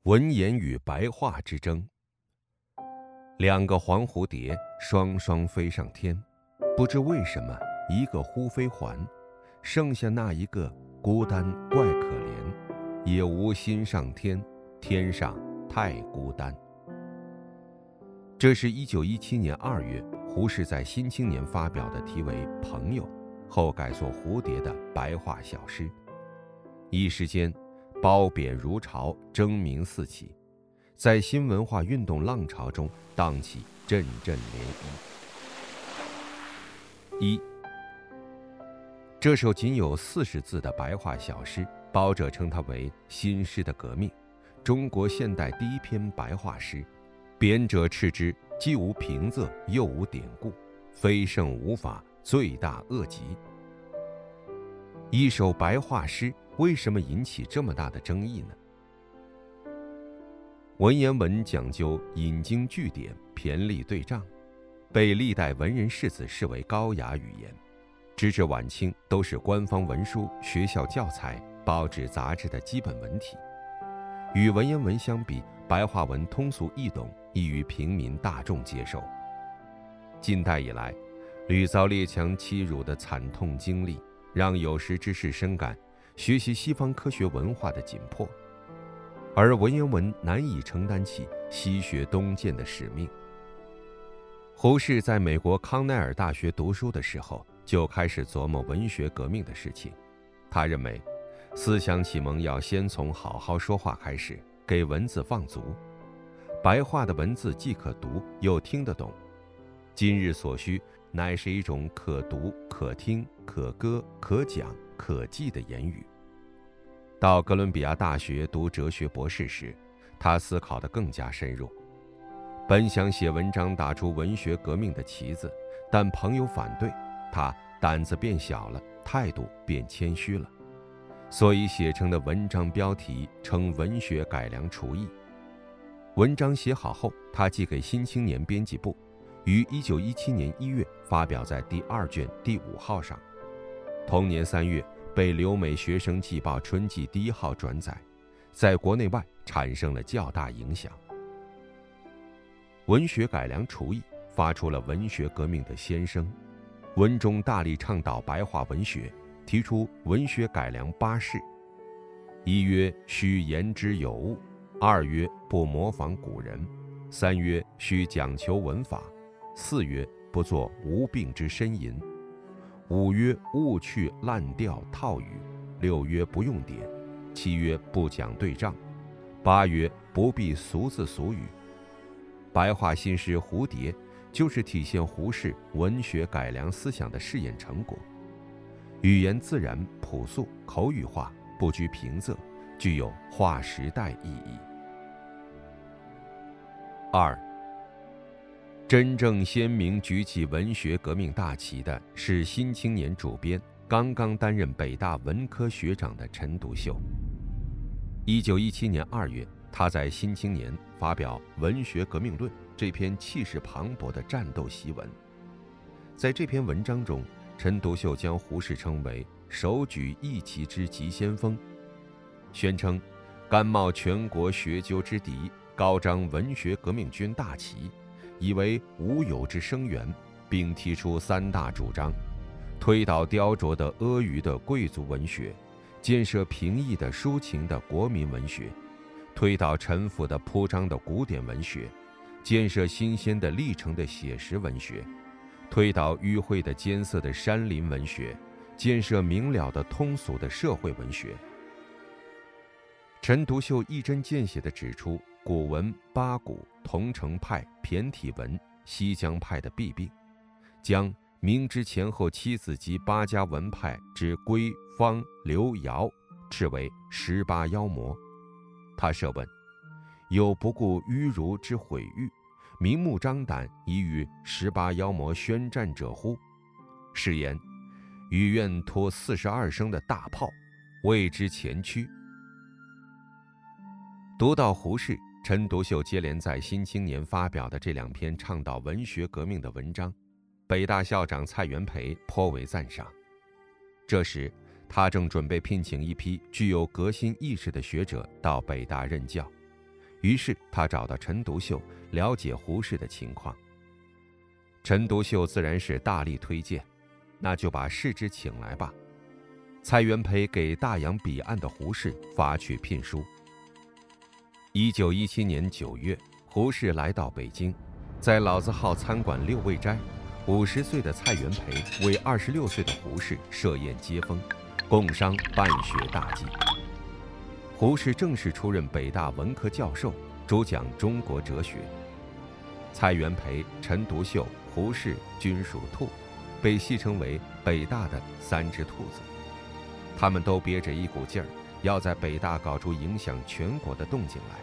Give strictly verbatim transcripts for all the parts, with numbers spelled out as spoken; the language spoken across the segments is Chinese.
文言与白话之争。两个黄蝴蝶双双飞上天，不知为什么一个忽飞还，剩下那一个孤单怪可怜，也无心上天，天上太孤单。这是一九一七年二月胡适在《新青年》发表的题为《朋友》后改作《蝴蝶》的白话小诗。一时间褒贬如潮，争鸣四起，在新文化运动浪潮中荡起阵阵涟漪。一，这首仅有四十字的白话小诗，褒者称它为新诗的革命，中国现代第一篇白话诗；贬者斥之既无平仄又无典故，非圣无法，罪大恶极。一首白话诗为什么引起这么大的争议呢？文言文讲究引经据典，骈俪对仗，被历代文人士子视为高雅语言，直至晚清都是官方文书、学校教材、报纸杂志的基本文体。与文言文相比，白话文通俗易懂，易于平民大众接受。近代以来，屡遭列强欺辱的惨痛经历，让有识之士深感学习西方科学文化的紧迫，而文言文难以承担起西学东渐的使命。胡适在美国康奈尔大学读书的时候，就开始琢磨文学革命的事情。他认为，思想启蒙要先从好好说话开始，给文字放足。白话的文字既可读又听得懂，今日所需乃是一种可读、可听、可歌、可讲、可记的言语。到哥伦比亚大学读哲学博士时，他思考得更加深入。本想写文章打出文学革命的旗子，但朋友反对，他胆子变小了，态度变谦虚了，所以写成的文章标题称文学改良刍议。文章写好后，他寄给《新青年》编辑部，于一九一七年一月发表在第二卷第五号上。同年三月，被留美学生季报春季第一号转载，在国内外产生了较大影响。文学改良刍议发出了文学革命的先声，文中大力倡导白话文学，提出文学改良八事：一曰须言之有物，二曰不模仿古人，三曰须讲求文法，四曰不作无病之呻吟，五曰勿去滥调套语，六曰不用典，七曰不讲对仗，八曰不必俗字俗语。白话新诗《蝴蝶》就是体现胡适文学改良思想的试验成果，语言自然朴素口语化，不拘平仄，具有划时代意义。二，真正鲜明举起文学革命大旗的是《新青年》主编，刚刚担任北大文科学长的陈独秀。一九一七年二月，他在《新青年》发表《文学革命论》这篇气势磅礴的战斗檄文。在这篇文章中，陈独秀将胡适称为首举一旗之急先锋，宣称甘冒全国学究之敌，高张文学革命军大旗，以为无有之声援，并提出三大主张：推倒雕琢的阿谀的贵族文学，建设平易的抒情的国民文学，推倒陈腐的铺张的古典文学，建设新鲜的历程的写实文学，推倒迂晦的艰涩的山林文学，建设明了的通俗的社会文学。陈独秀一针见血地指出古文、八股、桐城派、骈体文、西江派的弊病，将明之前后七子及八家文派之归、方、刘、尧斥为十八妖魔。他设问：有不顾迂儒之毁誉，明目张胆以与十八妖魔宣战者乎？是言与愿托四十二声的大炮，为之前驱。读到胡适、陈独秀接连在《新青年》发表的这两篇倡导文学革命的文章，北大校长蔡元培颇为赞赏。这时，他正准备聘请一批具有革新意识的学者到北大任教， 于是他找到陈独秀，了解胡适的情况。陈独秀自然是大力推荐，那就把世之请来吧。蔡元培给大洋彼岸的胡适发去聘书。一九一七年九月，胡适来到北京，在老字号餐馆六味斋，五十岁的蔡元培为二十六岁的胡适设宴接风，共商办学大计。胡适正式出任北大文科教授，主讲中国哲学。蔡元培、陈独秀、胡适均属兔，被戏称为北大的三只兔子。他们都憋着一股劲儿，要在北大搞出影响全国的动静来。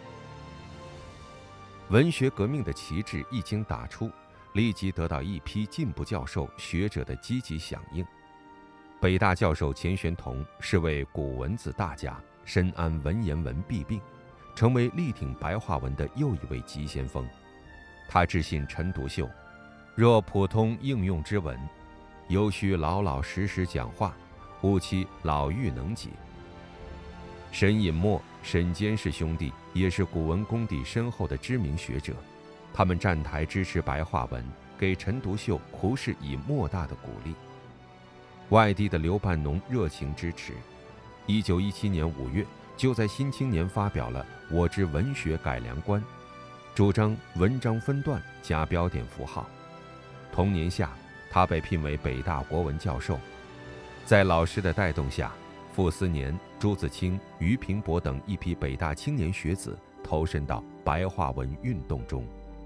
文学革命的旗帜一经打出，立即得到一批进步教授、学者的积极响应。北大教授钱玄同是位古文字大家，深谙文言文弊病，成为力挺白话文的又一位急先锋。他致信陈独秀：若普通应用之文，犹须老老实实讲话，务期老妪能解。沈尹默、沈监士兄弟也是古文功底深厚的知名学者，他们站台支持白话文，给陈独秀、胡适以莫大的鼓励。外地的刘半农热情支持。一九一七年五月，就在《新青年》发表了《我之文学改良观》，主张文章分段加标点符号。同年夏，他被聘为北大国文教授。在老师的带动下，傅斯年、朱自清、俞平伯等一批北大青年学子投身到白话文运动中。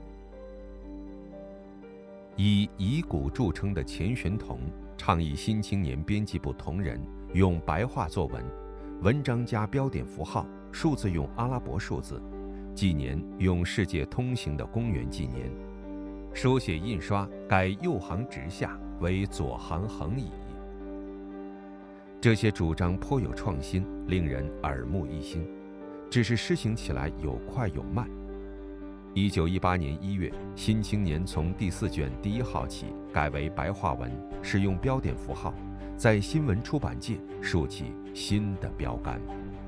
以遗骨著称的钱玄同倡议《新青年》编辑部同仁用白话作文，文章加标点符号，数字用阿拉伯数字，纪年用世界通行的公元纪年，书写印刷改右行直下为左行横移。这些主张颇有创新，令人耳目一新，只是施行起来有快有慢。一九一八年一月，《新青年》从第四卷第一号起改为白话文，使用标点符号，在新闻出版界竖起新的标杆。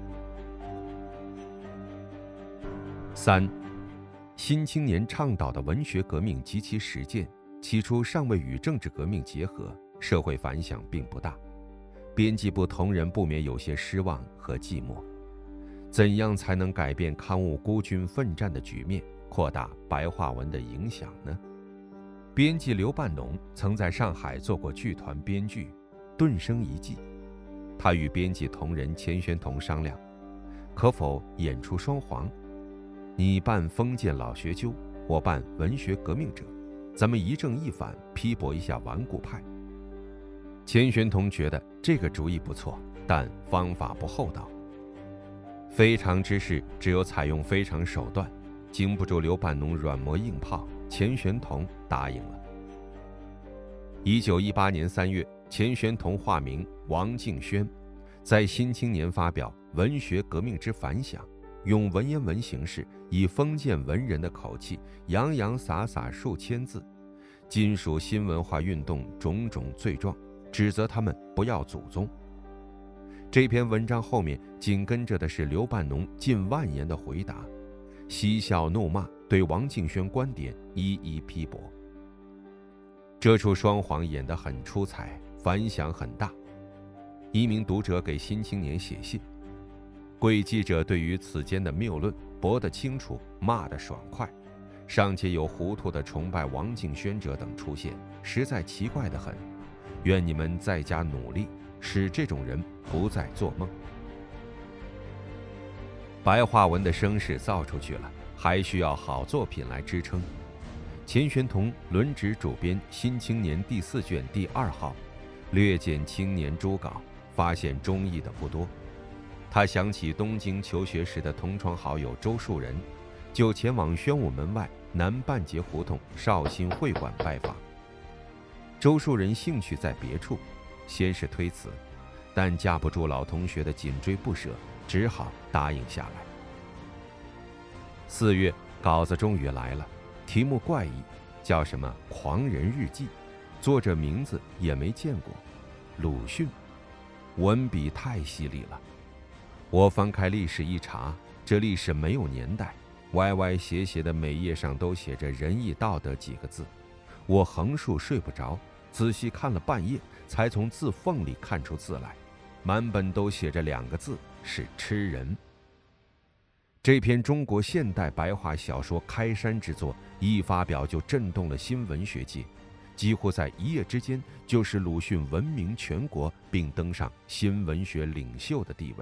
三，《新青年》倡导的文学革命及其实践，起初尚未与政治革命结合，社会反响并不大。编辑部同仁不免有些失望和寂寞。怎样才能改变刊物孤军奋战的局面，扩大白话文的影响呢？编辑刘半农曾在上海做过剧团编剧，顿生一计。他与编辑同仁钱玄同商量，可否演出双簧？你扮封建老学究，我扮文学革命者，咱们一正一反，批驳一下顽固派。钱玄同觉得这个主意不错，但方法不厚道。非常之事只有采用非常手段，经不住刘半农软磨硬泡，钱玄同答应了。一九一八年三月，钱玄同化名王敬轩，在《新青年》发表《文学革命之反响》，用文言文形式，以封建文人的口气，洋洋洒洒数千字，尽数新文化运动种种罪状，指责他们不要祖宗。这篇文章后面紧跟着的是刘半农近万言的回答，嬉笑怒骂，对王敬轩观点一一批驳。这出双簧演得很出彩，反响很大。一名读者给《新青年》写信，贵记者对于此间的谬论驳得清楚，骂得爽快，尚且有糊涂的崇拜王敬轩者等出现，实在奇怪得很。愿你们再加努力，使这种人不再做梦。白话文的声势造出去了，还需要好作品来支撑。钱玄同轮值主编《新青年》第四卷第二号，略见青年诸稿，发现中意的不多。他想起东京求学时的同窗好友周树人，就前往宣武门外南半截胡同绍兴会馆拜访。周树人兴趣在别处，先是推辞，但架不住老同学的紧追不舍，只好答应下来。四月，稿子终于来了，题目怪异，叫什么《狂人日记》，作者名字也没见过，鲁迅。文笔太犀利了。我翻开历史一查，这历史没有年代， 歪歪斜斜的每页上都写着仁义道德几个字。我横竖睡不着，仔细看了半夜，才从字缝里看出字来，满本都写着两个字，是吃人。这篇中国现代白话小说开山之作一发表就震动了新文学界，几乎在一夜之间就使鲁迅闻名全国，并登上新文学领袖的地位。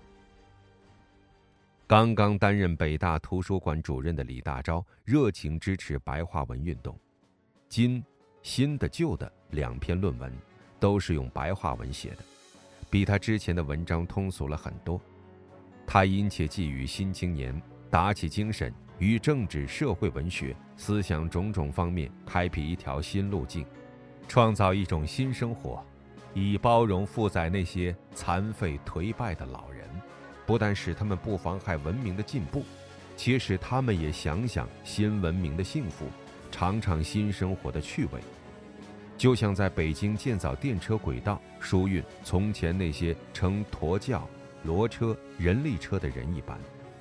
刚刚担任北大图书馆主任的李大钊热情支持白话文运动，今新的旧的两篇论文都是用白话文写的，比他之前的文章通俗了很多。他殷切寄予新青年，打起精神，于政治、社会、文学、思想种种方面开辟一条新路径，创造一种新生活，以包容负载那些残废颓败的老人，不但使他们不妨害文明的进步，且使他们也想想新文明的幸福，尝尝新生活的趣味。就像在北京建造电车轨道，疏运从前那些乘驼轿、骡车、人力车的人一般。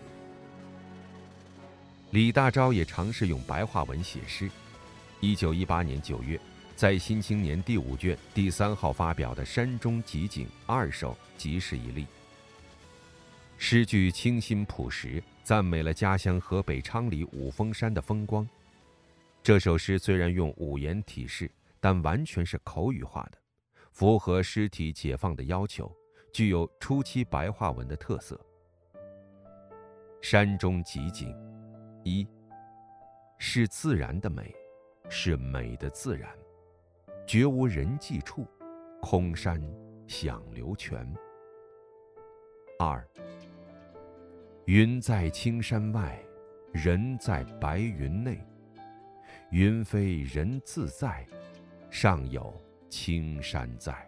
李大钊也尝试用白话文写诗。一九一八年九月，在《新青年》第五卷第三号发表的《山中集景》二首即是一例。诗句清新朴实，赞美了家乡河北昌黎五峰山的风光。这首诗虽然用五言体示，但完全是口语化的，符合诗体解放的要求，具有初期白话文的特色。山中集景，一是自然的美，是美的自然，绝无人迹处，空山响流泉。二云在青山外，人在白云内，云飞人自在，上有青山在。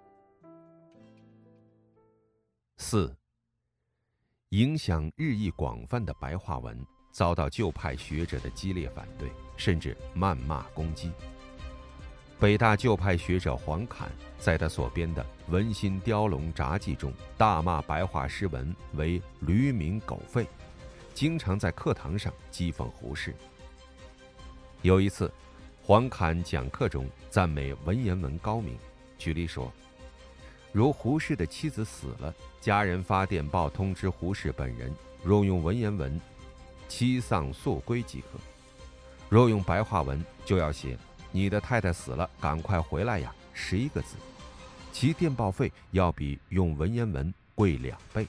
四影响日益广泛的白话文遭到旧派学者的激烈反对，甚至谩骂攻击。北大旧派学者黄侃在他所编的《文心雕龙札记》中大骂白话诗文为驴鸣狗吠，经常在课堂上讥讽胡适。有一次，黄侃讲课中赞美文言文高明，举例说，如胡适的妻子死了，家人发电报通知胡适本人，若用文言文，妻丧速归即可；若用白话文，就要写你的太太死了，赶快回来呀，十一个字，其电报费要比用文言文贵两倍。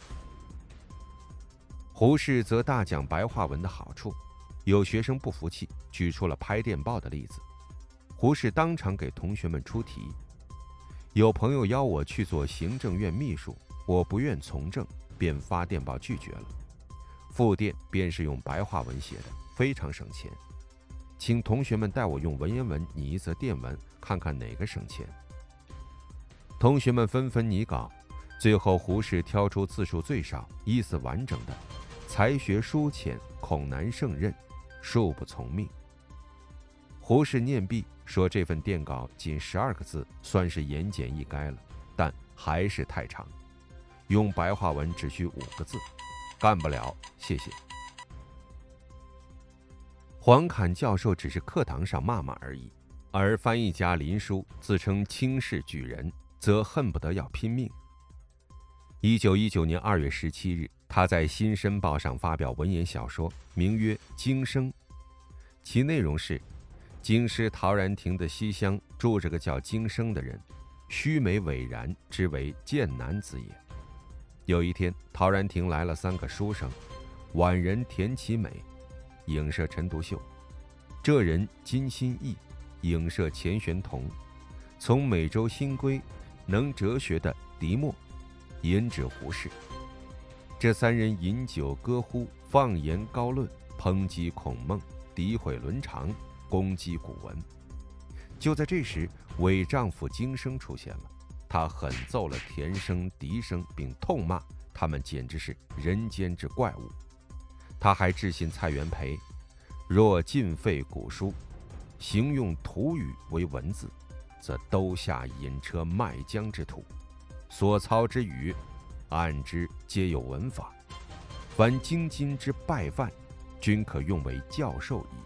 胡适则大讲白话文的好处，有学生不服气，举出了拍电报的例子。胡适当场给同学们出题。有朋友邀我去做行政院秘书，我不愿从政，便发电报拒绝了。复电便是用白话文写的，非常省钱。请同学们带我用文言文拟一则电文，看看哪个省钱。同学们纷纷拟稿，最后胡适挑出字数最少、意思完整的，才学疏浅，恐难胜任，恕不从命。胡适念毕，说这份电稿仅十二个字，算是言简意赅了，但还是太长，用白话文只需五个字，干不了，谢谢。黄侃教授只是课堂上骂骂而已，而翻译家林纾自称轻视举人，则恨不得要拼命。一九一九年二月十七日，他在《新申报》上发表文言小说，名曰《京生》，其内容是：京师陶然亭的西厢住着个叫京生的人，须眉伟然，之为贱男子也。有一天，陶然亭来了三个书生，宛人田其美，影射陈独秀；浙人金心义，影射钱玄同；从美洲新归，能哲学的狄默，引指胡适。这三人饮酒歌呼，放言高论，抨击孔孟，诋毁伦常，攻击古文。就在这时，伪丈夫京生出现了，他狠揍了田生、狄生，并痛骂他们简直是人间之怪物。他还致信蔡元培，若尽废古书，行用土语为文字，则兜下引车卖浆之徒，所操之语，按之皆有文法。凡京津之败犯， 均可用为教授矣。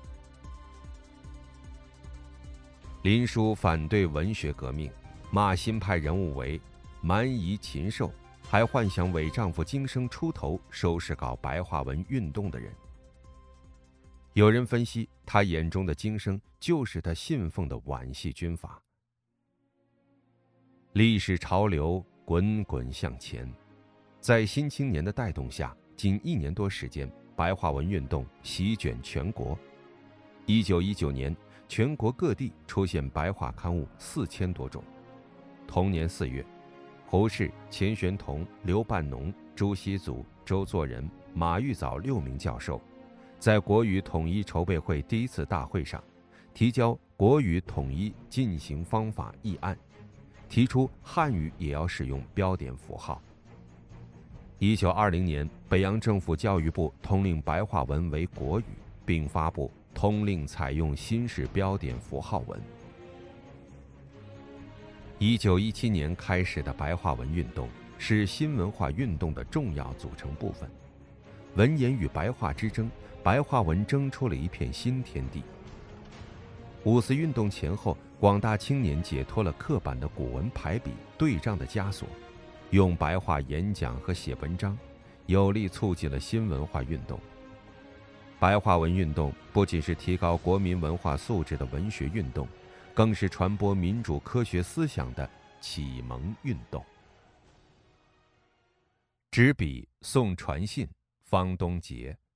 林书反对文学革命，骂新派人物为蛮夷禽兽，还幻想伪丈夫今生出头收拾搞白话文运动的人。有人分析，他眼中的今生就是他信奉的皖系军阀。历史潮流滚滚向前，在新青年的带动下，仅一年多时间，白话文运动席卷全国。一九一九年，全国各地出现白话刊物四千多种。同年四月，胡适、钱玄同、刘半农、朱熹祖、周作人、马玉藻六名教授，在国语统一筹备会第一次大会上，提交《国语统一进行方法》议案，提出汉语也要使用标点符号。一九二零年，北洋政府教育部通令白话文为国语，并发布通令采用新式标点符号文。一九一七年开始的白话文运动是新文化运动的重要组成部分。文言与白话之争，白话文争出了一片新天地。五四运动前后，广大青年解脱了刻板的古文排比对仗的枷锁，用白话演讲和写文章，有力促进了新文化运动。白话文运动不仅是提高国民文化素质的文学运动，更是传播民主科学思想的启蒙运动。执笔送传信，方东杰。